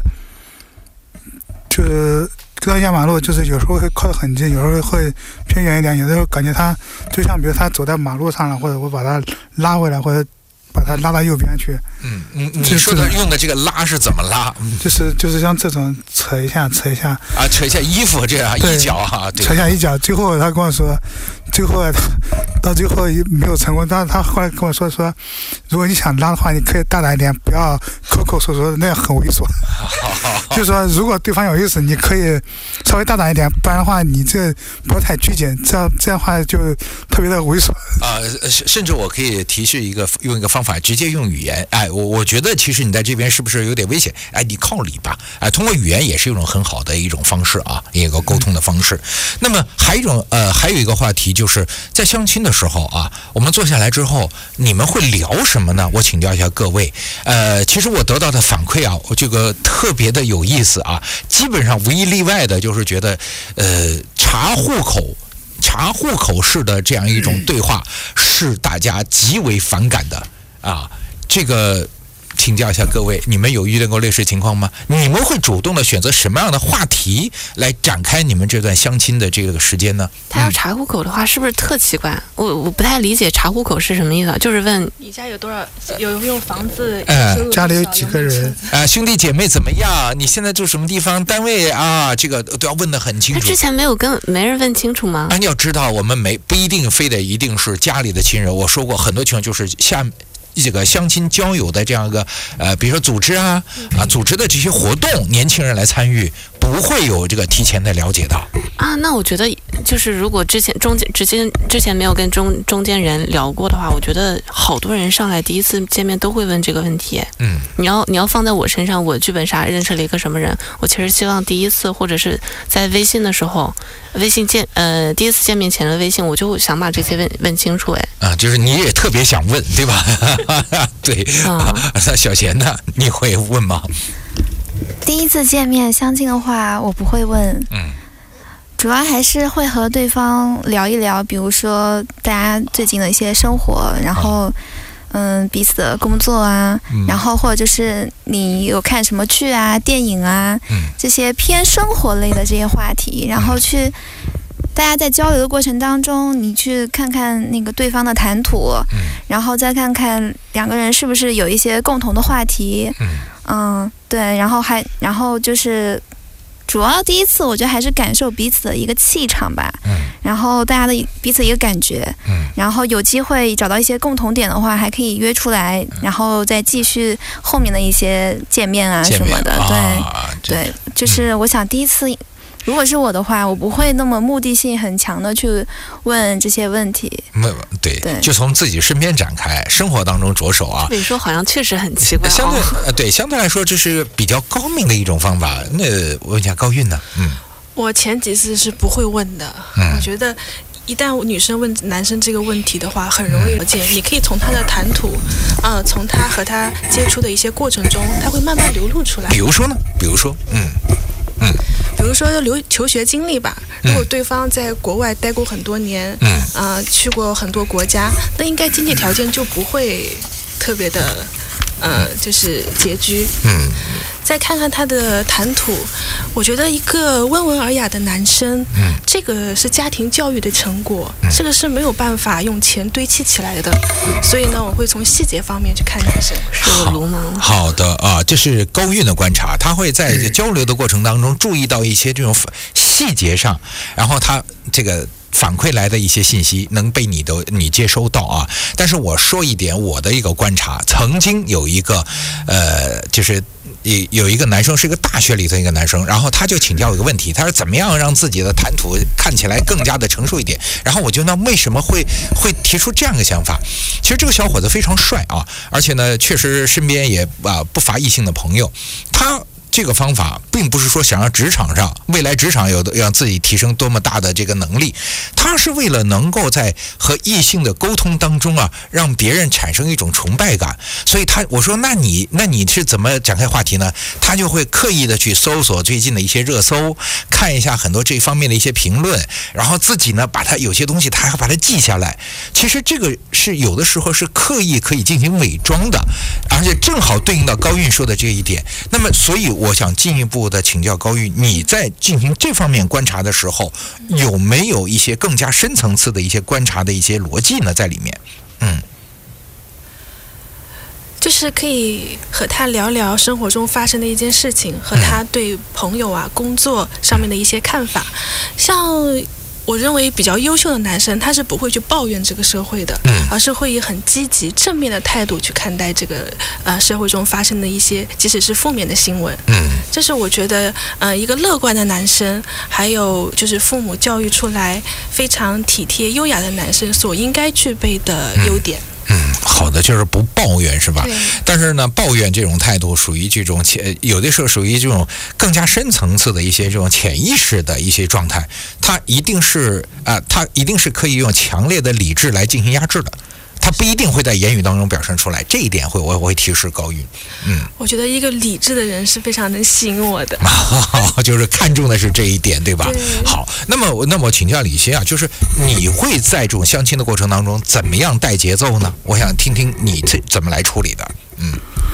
就是跟他压马路，就是有时候会靠得很近，有时候会偏远一点，有的时候感觉他就像比如他走在马路上了，或者我把他拉回来，或者把他拉到右边去。 嗯嗯，你说的用的这个拉是怎么拉？ 就是就是像这种扯一下扯一下啊，扯一下衣服这样一脚哈， 扯一下一脚。最后他跟我说，最后到最后没有成功，但是他后来跟我说说，如果你想拉的话，你可以大胆一点，不要抠抠搜搜的，那样很猥琐。就是说，如果对方有意思，你可以稍微大胆一点，不然的话，你这不太拘谨，这样这样的话就特别的猥琐。 啊、呃，甚至我可以提示一个用一个方法，直接用语言。哎，我我觉得其实你在这边是不是有点危险？哎，你靠里吧。哎，通过语言也是一种很好的一种方式啊，一个沟通的方式。嗯、那么还有一种呃，还有一个话题就是在相亲的时候啊，我们坐下来之后，你们会聊什么呢？我请教一下各位。呃，其实我得到的反馈啊，这个特别的有意思啊，基本上无一例外的就是觉得，呃，查户口。查户口式的这样一种对话是大家极为反感的啊！这个请教一下各位，你们有遇到过类似情况吗？你们会主动的选择什么样的话题来展开你们这段相亲的这个时间呢？ 他要查户口的话，是不是特奇怪？我我不太理解查户口是什么意思，就是问你家有多少，有没有房子， 哎收入多少家里有几个人啊、兄弟姐妹怎么样？你现在住什么地方？单位啊，这个都要问得很清楚。 他之前没有跟没人问清楚吗？ 啊，你要知道，我们没不一定非得一定是家里的亲人。我说过很多情况，就是下这个相亲交友的这样一个呃，比如说组织啊啊组织的这些活动，年轻人来参与，不会有这个提前的了解到啊。那我觉得就是如果之前中间之间之前没有跟中中间人聊过的话，我觉得好多人上来第一次见面都会问这个问题。 嗯， 你要你要放在我身上，我剧本杀认识了一个什么人，我其实希望第一次或者是在微信的时候，微信见呃第一次见面前的微信，我就想把这些问问清楚。哎， 啊，就是你也特别想问，对吧？对啊，那小贤呢？你会问吗？ 第一次见面相亲的话，我不会问， 嗯， 主要还是会和对方聊一聊，比如说大家最近的一些生活，然后嗯彼此的工作啊， 嗯、 然后或者就是你有看什么剧啊、电影啊， 嗯， 这些偏生活类的这些话题，然后去。大家在交流的过程当中，你去看看那个对方的谈吐， 嗯， 然后再看看两个人是不是有一些共同的话题， 嗯， 嗯，对，然后还然后就是主要第一次，我觉得还是感受彼此的一个气场吧， 嗯， 然后大家的彼此一个感觉， 嗯，然后有机会找到一些共同点的话，还可以约出来，然后再继续后面的一些见面啊什么的， 啊、 对对，就是我想第一次。如果是我的话，我不会那么目的性很强的去问这些问题。 没对， 对， 就从自己身边展开，生活当中着手啊。 你说好像确实很奇怪、哦。 相对呃，对，相对来说这是比较高明的一种方法。那我问一下高韵呢？嗯， 我前几次是不会问的。嗯，我觉得一旦女生问男生这个问题的话，很容易了解。你可以从他的谈吐，啊、呃，从他和他接触的一些过程中，他会慢慢流露出来。 比如说呢？比如说，嗯。嗯， 比如说留求学经历吧，如果对方在国外待过很多年， 嗯， 啊、呃，去过很多国家，那应该经济条件就不会特别的，呃，就是拮据。 嗯， 再看看他的谈吐，我觉得一个温文尔雅的男生， 嗯， 这个是家庭教育的成果，嗯、这个是没有办法用钱堆砌起来的，所以呢，我会从细节方面去看男生。 是我鲁莽了。 好的啊，这是高韵的观察，他会在交流的过程当中注意到一些这种细节上，然后他这个。反馈来的一些信息能被你的你接收到啊，但是我说一点我的一个观察，曾经有一个呃，就是有有一个男生是一个大学里头一个男生，然后他就请教一个问题，他说怎么样让自己的谈吐看起来更加的成熟一点，然后我就那为什么会会提出这样一个想法？其实这个小伙子非常帅啊，而且呢，确实身边也啊不乏异性的朋友，他。这个方法并不是说想让职场上未来职场有的让自己提升多么大的这个能力，他是为了能够在和异性的沟通当中啊，让别人产生一种崇拜感。所以他我说那你那你是怎么展开话题呢？他就会刻意的去搜索最近的一些热搜，看一下很多这方面的一些评论，然后自己呢把他有些东西他还把它记下来。其实这个是有的时候是刻意可以进行伪装的，而且正好对应到高韵说的这一点。那么所以我想进一步的请教高韵，你在进行这方面观察的时候，有没有一些更加深层次的一些观察的一些逻辑呢在里面？嗯， 就是可以和他聊聊生活中发生的一件事情，和他对朋友啊、工作上面的一些看法。像我认为比较优秀的男生，他是不会去抱怨这个社会的，而是会以很积极正面的态度去看待这个呃社会中发生的一些即使是负面的新闻。 嗯， 这是我觉得呃一个乐观的男生，还有就是父母教育出来非常体贴优雅的男生所应该具备的优点。 嗯，好的，就是不抱怨是吧？但是呢，抱怨这种态度属于这种潜，有的时候属于这种更加深层次的一些这种潜意识的一些状态，它一定是啊、呃，它一定是可以用强烈的理智来进行压制的。他不一定会在言语当中表现出来，这一点会我我会提示高韵。嗯， 我觉得一个理智的人是非常能吸引我的， 就是看重的是这一点，对吧？ 对。 好，那么那么请教李欣啊，就是你会在这种相亲的过程当中怎么样带节奏呢？我想听听你这怎么来处理的。嗯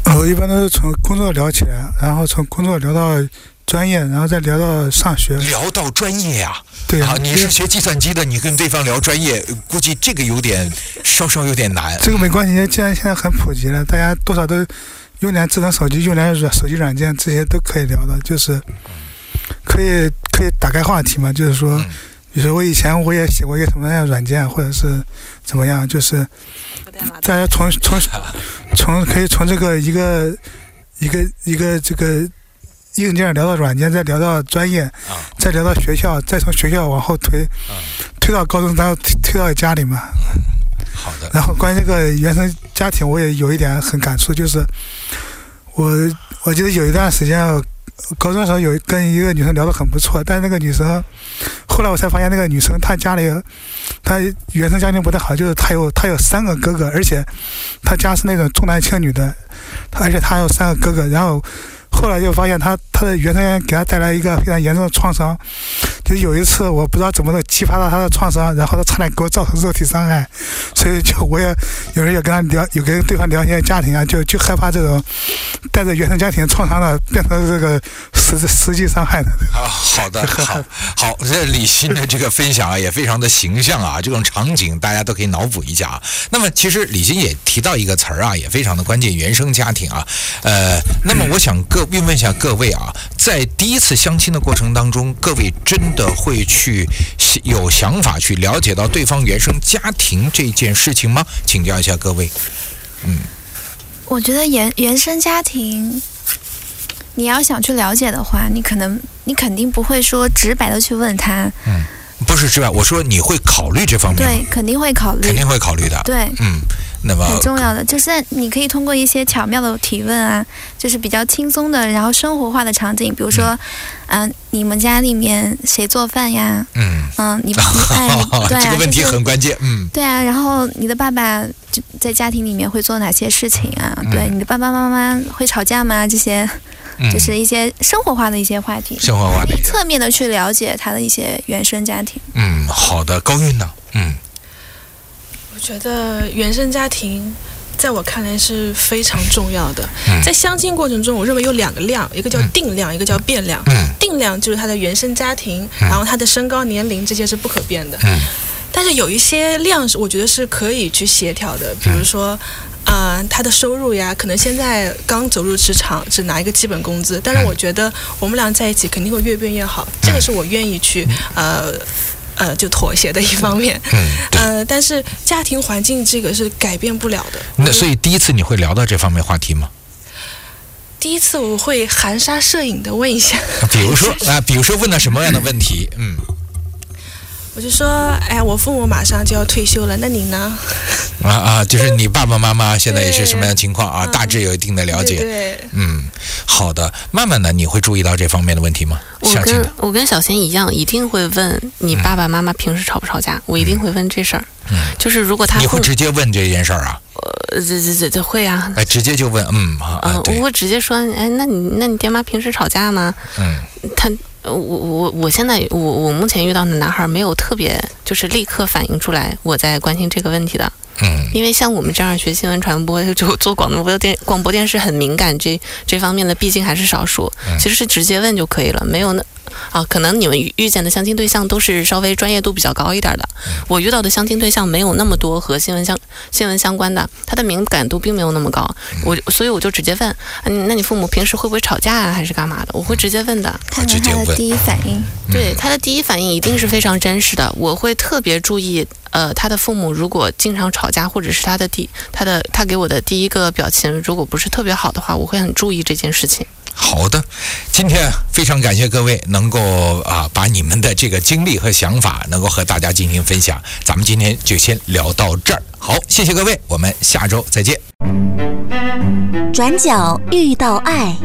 我一般都是从工作聊起来，然后从工作聊到专业，然后再聊到上学。 聊到专业呀、啊？ 对啊，你是学计算机的，你跟对方聊专业，估计这个有点稍稍有点难。 这个没关系，既然现在很普及了，大家多少都用点智能手机，用点软手机软件，这些都可以聊的，就是可以可以打开话题嘛，就是说。嗯，比如说我以前我也写过一个什么样的软件，或者是怎么样，就是大家从从从可以从这个一个一个一个这个硬件聊到软件，再聊到专业，再聊到学校，再从学校往后推，推到高中，然后推到家里嘛。 好的。 然后关于这个原生家庭，我也有一点很感触，就是我我记得有一段时间。高中的时候有跟一个女生聊得很不错，但是那个女生后来我才发现，那个女生她家里她原生家庭不太好，就是她有她有三个哥哥，而且她家是那种重男轻女的，而且她有三个哥哥，然后后来就发现她她的原生家庭给她带来一个非常严重的创伤，就是有一次我不知道怎么能激发到她的创伤，然后她差点给我造成肉体伤害，所以就我也有时候也跟她聊，有跟对方聊一些家庭啊，就就害怕这种带着原生家庭创伤的变成这个实实际伤害的。 啊，好的，好，好，这李欣的这个分享啊，也非常的形象啊，这种场景大家都可以脑补一下啊。那么其实李欣也提到一个词儿啊，也非常的关键，原生家庭啊。呃，那么我想各问一下各位啊，在第一次相亲的过程当中，各位真的会去有想法去了解到对方原生家庭这件事情吗？请教一下各位。嗯， 我觉得原原生家庭，你要想去了解的话，你可能你肯定不会说直白的去问他。 嗯，不是直白，我说你会考虑这方面吗？ 对，肯定会考虑， 肯定会考虑的。 对， 嗯。那么很重要的就是你可以通过一些巧妙的提问啊，就是比较轻松的，然后生活化的场景，比如说，嗯、呃，你们家里面谁做饭呀？嗯嗯，你你哎，对啊， 这个问题很关键。嗯， 对啊，然后你的爸爸就在家庭里面会做哪些事情啊？ 嗯、 对，你的爸爸妈妈会吵架吗？这些。就是一些生活化的一些话题， 生活化的侧面的去了解他的一些原生家庭。 嗯，好的，高韵呢？嗯， 我觉得原生家庭在我看来是非常重要的。嗯、在相亲过程中，我认为有两个量，一个叫定量，嗯、一个叫变量。嗯、定量就是他的原生家庭，嗯、然后他的身高、年龄这些是不可变的。嗯、但是有一些量是我觉得是可以去协调的，比如说。嗯啊、呃，他的收入呀，可能现在刚走入职场，只拿一个基本工资，但是我觉得我们俩在一起肯定会越变越好，这个是我愿意去呃呃就妥协的一方面。嗯，呃，但是家庭环境这个是改变不了的。 那所以第一次你会聊到这方面话题吗？ 第一次我会含沙射影的问一下， 比如说啊，比如说问到什么样的问题？嗯。 我就说，哎呀，我父母马上就要退休了，那你呢？ 啊啊，就是你爸爸妈妈现在也是什么样的情况啊？嗯、大致有一定的了解。 对, 对， 嗯，好的。慢慢的，你会注意到这方面的问题吗？ 我跟我跟小贤一样，一定会问你爸爸妈妈平时吵不吵架，嗯、我一定会问这事儿。嗯，就是如果他你会直接问这件事儿啊？ 呃，这这这这会啊。 哎，直接就问，嗯啊， 嗯、呃，我会直接说，哎，那你那你爹妈平时吵架吗？嗯，他。我我我现在我我目前遇到的男孩没有特别就是立刻反映出来我在关心这个问题的，嗯，因为像我们这样学新闻传播就做广播电广播电视很敏感这这方面的毕竟还是少数，其实是直接问就可以了，没有那啊，可能你们遇见的相亲对象都是稍微专业度比较高一点的，我遇到的相亲对象没有那么多和新闻相新闻相关的，他的敏感度并没有那么高，我所以我就直接问，嗯，那你父母平时会不会吵架啊，还是干嘛的？我会直接问的， 看看他的第一反应， 对他的第一反应一定是非常真实的，我会特别注意，呃，他的父母如果经常吵架，或者是他的第他的他给我的第一个表情如果不是特别好的话，我会很注意这件事情。 好的，今天非常感谢各位能够啊把你们的这个经历和想法能够和大家进行分享，咱们今天就先聊到这儿。好，谢谢各位，我们下周再见。 转角遇到爱，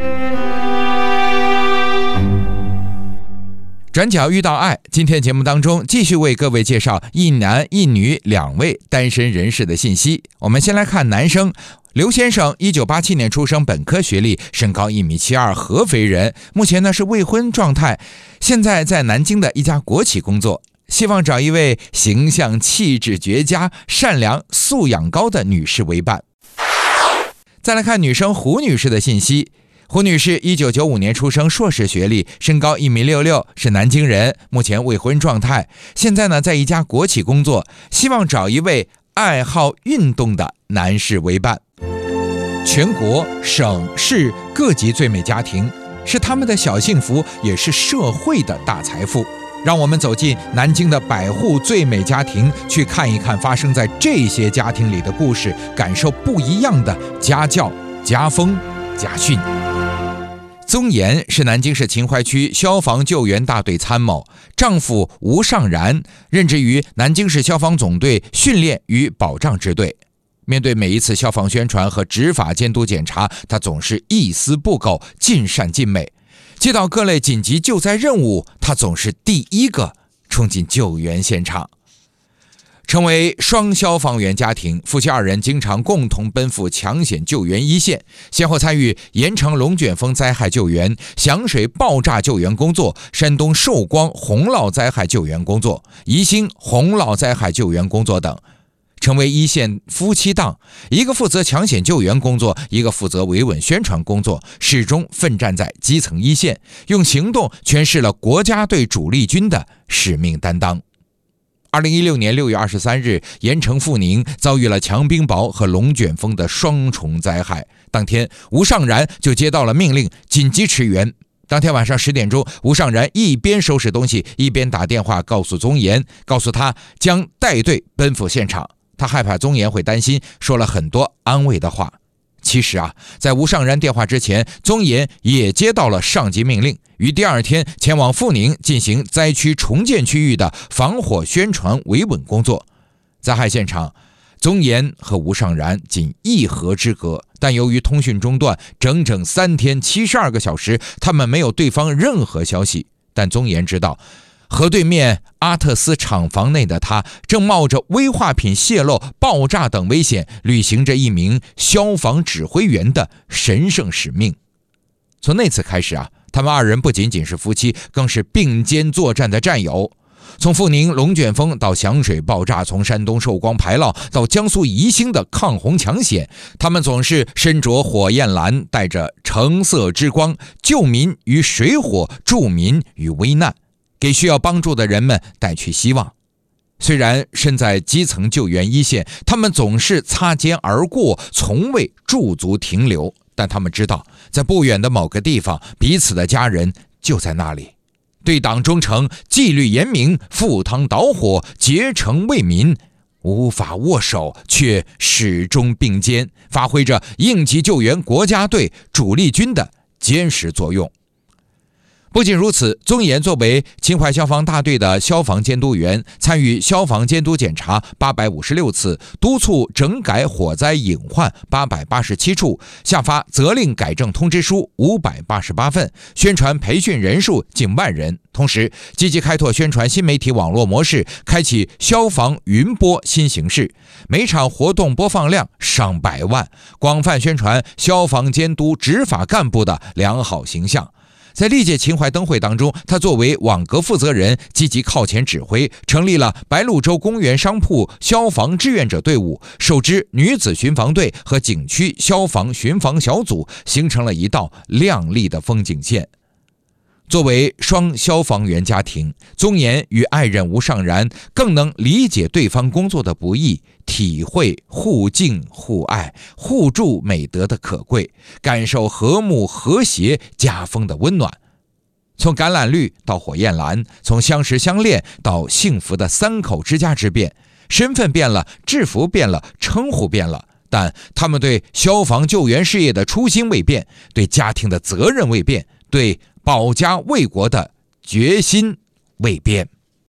转角遇到爱，今天节目当中继续为各位介绍一男一女两位单身人士的信息。我们先来看男生刘先生，一九八七年出生，本科学历，身高一米七二，合肥人，目前呢是未婚状态，现在在南京的一家国企工作，希望找一位形象气质绝佳、善良、素养高的女士为伴。 再来看女生胡女士的信息。胡女士一九九五年出生，硕士学历，身高一米六六，是南京人，目前未婚状态。现在呢，在一家国企工作，希望找一位爱好运动的男士为伴。全国、省市各级最美家庭是他们的小幸福，也是社会的大财富。让我们走进南京的百户最美家庭，去看一看发生在这些家庭里的故事，感受不一样的家教、家风、家训。宗岩是南京市秦淮区消防救援大队参谋，丈夫吴尚然任职于南京市消防总队训练与保障支队。面对每一次消防宣传和执法监督检查，他总是一丝不苟，尽善尽美。接到各类紧急救灾任务，他总是第一个冲进救援现场。成为双消防员家庭，夫妻二人经常共同奔赴抢险救援一线，先后参与盐城龙卷风灾害救援、响水爆炸救援工作、山东寿光洪涝灾害救援工作、宜兴洪涝灾害救援工作等。成为一线夫妻档，一个负责抢险救援工作，一个负责维稳宣传工作，始终奋战在基层一线，用行动诠释了国家队主力军的使命担当。二零一六年六月二十三日，盐城阜宁遭遇了强冰雹和龙卷风的双重灾害。当天，吴尚然就接到了命令，紧急驰援。当天晚上十点钟，吴尚然一边收拾东西，一边打电话告诉宗岩，告诉他将带队奔赴现场。他害怕宗岩会担心，说了很多安慰的话。其实啊，在吴尚然电话之前，宗岩也接到了上级命令，于第二天前往阜宁进行灾区重建区域的防火宣传维稳工作。灾害现场，宗岩和吴尚然仅一河之隔，但由于通讯中断，整整三天七十二个小时，他们没有对方任何消息。但宗岩知道，河对面阿特斯厂房内的他正冒着危化品泄漏、爆炸等危险，履行着一名消防指挥员的神圣使命。从那次开始啊，他们二人不仅仅是夫妻，更是并肩作战的战友。从阜宁龙卷风到响水爆炸，从山东寿光排涝到江苏宜兴的抗洪抢险，他们总是身着火焰蓝，带着橙色之光，救民于水火，助民于危难，给需要帮助的人们带去希望。虽然身在基层救援一线，他们总是擦肩而过，从未驻足停留，但他们知道，在不远的某个地方，彼此的家人就在那里。对党忠诚，纪律严明，赴汤蹈火，竭诚为民，无法握手，却始终并肩，发挥着应急救援国家队主力军的坚实作用。不仅如此，宗岩作为秦淮消防大队的消防监督员，参与消防监督检查八百五十六次，督促整改火灾隐患八百八十七处，下发责令改正通知书五百八十八份，宣传培训人数近万人。同时，积极开拓宣传新媒体网络模式，开启消防云播新形式，每场活动播放量上百万，广泛宣传消防监督执法干部的良好形象。在历届秦淮灯会当中，他作为网格负责人，积极靠前指挥，成立了白鹭洲公园商铺消防志愿者队伍，授之女子巡防队和景区消防巡防小组，形成了一道亮丽的风景线。作为双消防员家庭，宗岩与爱人吴尚然更能理解对方工作的不易，体会互敬互爱互助美德的可贵，感受和睦和谐家风的温暖。从橄榄绿到火焰蓝，从相识相恋到幸福的三口之家之变，身份变了，制服变了，称呼变了，但他们对消防救援事业的初心未变，对家庭的责任未变，对保家卫国的决心未变。